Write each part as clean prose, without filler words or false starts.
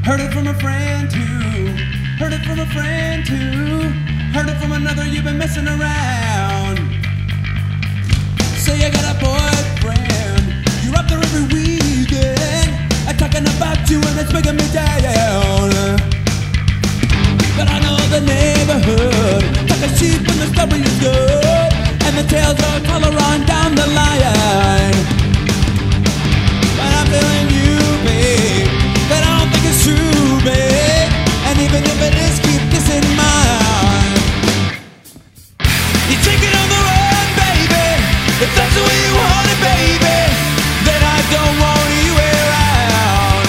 Heard it from a friend too. Heard it from a friend too. Heard it from another, you've been messing around. Say you got a boyfriend, you're up there every weekend. I'm talking about you and it's making me down. But I know the neighborhood, like a sheep when the stubborn is good, and the tails are color on down the line. But I'm telling you, babe, that I don't think it's true, babe. And even if it is, keep this in mind. You take it on the road, baby. If that's the way you want it, baby, then I don't want you around.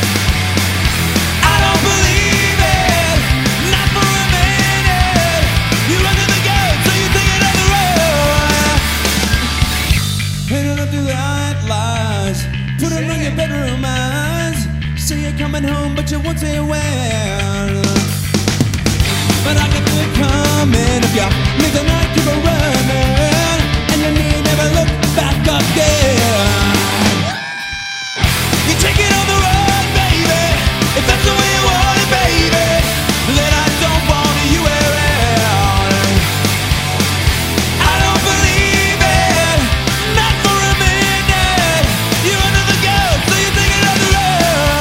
I don't believe it, not for a minute. You're under the gun, so you take it on the road. Painted up through the white lies, put it on your bedroom eyes. Say you're coming home, but you won't say when. But I can feel it coming if you leave the night keep it running, and you need never look back again. You take it on the road, baby. If that's the way you want it, baby, then I don't want you around. I don't believe it, not for a minute. You're under the gun, so you take it on the road.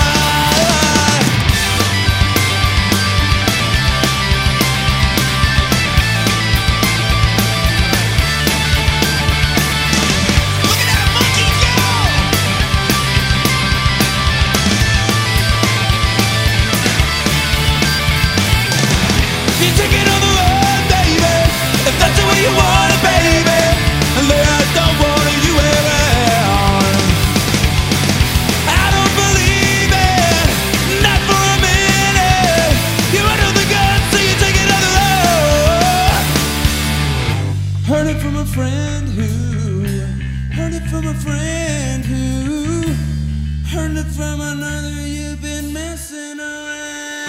You take it on the road, baby. If that's the way you want it, baby, and then I don't want you around. I don't believe it, not for a minute. You're under the gun, so you take it on the road. Heard it from a friend who, heard it from a friend who, heard it from another, you've been messing around.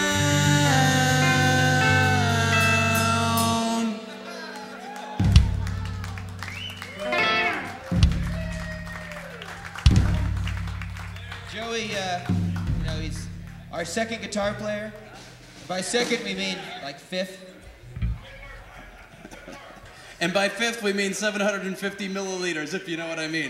Joey, he's our second guitar player. By second, we mean like fifth. And by fifth, we mean 750 milliliters, if you know what I mean.